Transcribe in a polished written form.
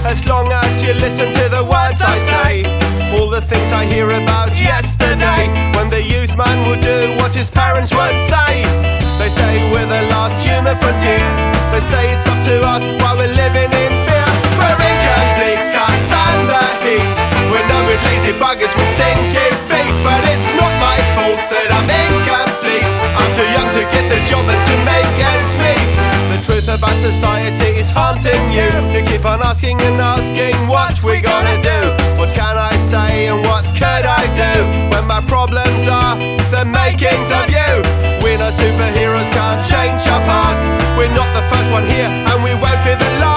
as long as you listen to the words I say. All the things I hear about yesterday, when the youth man would do what his parents would say. They say we're the last human frontier. They say it's up to us while we're living in fear. We're incomplete, can't stand the heat. We're known with lazy buggers with stinky feet. But it's not my fault that I'm incomplete. I'm too young to get a job and to make ends meet. The truth about society is haunting you. You keep on asking and asking what we gotta do. What can I say and what could I do when my problems are the makings of you? We're no superheroes, can't change our past. We're not the first one here and we won't be the last.